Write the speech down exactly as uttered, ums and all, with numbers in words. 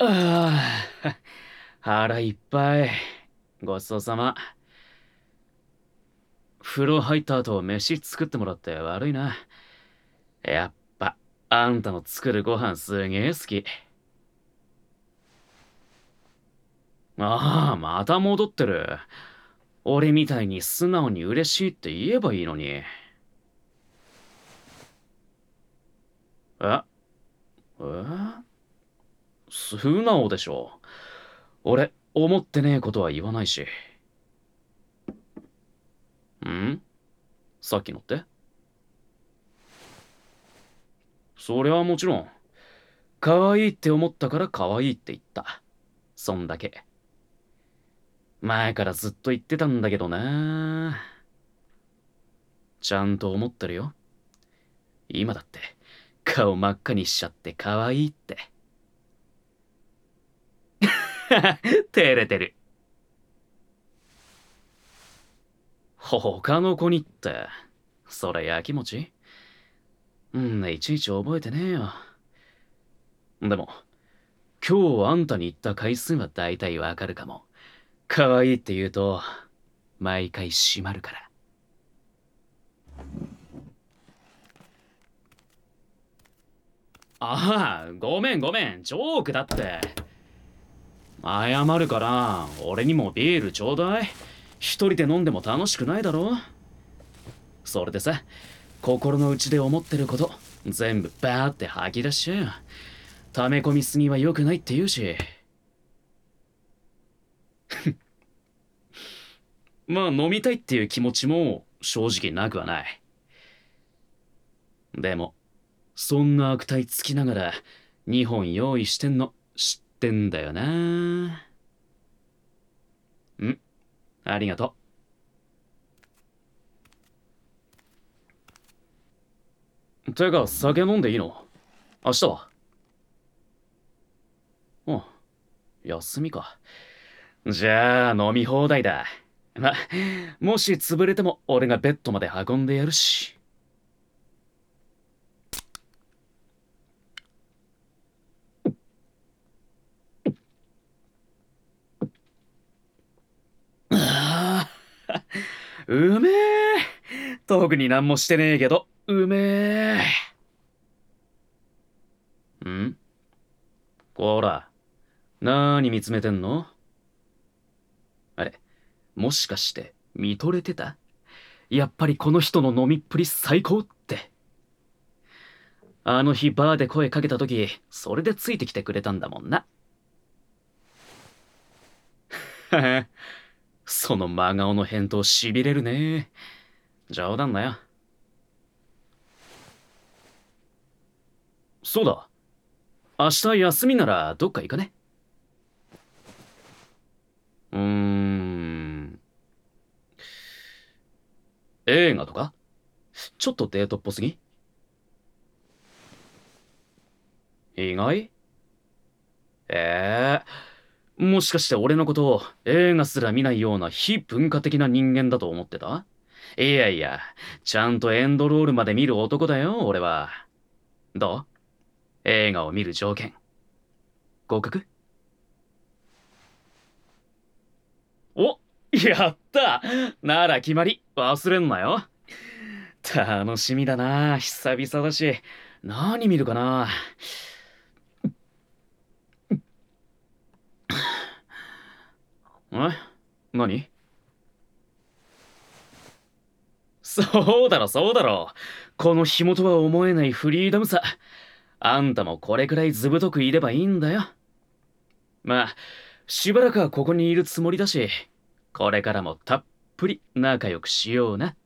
ああ、腹いっぱい。ごちそうさま。風呂入った後飯作ってもらって悪いな。やっぱ、あんたの作るご飯すげえ好き。ああ、また戻ってる。俺みたいに素直に嬉しいって言えばいいのに。えええ素直でしょ。俺、思ってねえことは言わないし。んさっきのってそりゃもちろん。可愛いって思ったから可愛いって言った。そんだけ。前からずっと言ってたんだけどな。ちゃんと思ってるよ。今だって顔真っ赤にしちゃって可愛いって。照れてる。他の子にって、それやきもちうんいちいち覚えてねえよ。でも、今日あんたに言った回数は大体わかるかも。可愛いって言うと、毎回閉まるから。ああ、ごめんごめん、ジョークだって。謝るから、俺にもビールちょうだい。一人で飲んでも楽しくないだろ。それでさ、心の内で思ってること、全部バーって吐き出しちゃうよ。溜め込みすぎは良くないって言うし。まあ飲みたいっていう気持ちも正直なくはない。でも、そんな悪態つきながらにほん用意してんの知ってんだよな。んありがとう。てか酒飲んでいいの？明日は？うん、休みか。じゃあ飲み放題だ。ま、もし潰れても俺がベッドまで運んでやるし。ああ、うめえ。特になんもしてねえけど、うめえ。んこら、なーに見つめてんの？あれ、もしかして見とれてた？やっぱりこの人の飲みっぷり最高って。あの日バーで声かけた時、それでついてきてくれたんだもんな。ははその真顔の返答しびれるね。冗談だよ。そうだ。明日休みならどっか行かね？うーん。映画とか？ちょっとデートっぽすぎ？意外？ええもしかして俺のことを映画すら見ないような非文化的な人間だと思ってた？いやいや、ちゃんとエンドロールまで見る男だよ、俺は。どう？映画を見る条件。合格？お、やったなら決まり、忘れんなよ。楽しみだな、久々だし。何見るかな。え何？そうだろ、そうだろ。この紐とは思えないフリーダムさ。あんたもこれくらいずぶとくいればいいんだよ。まあ、しばらくはここにいるつもりだし、これからもたっぷり仲良くしような。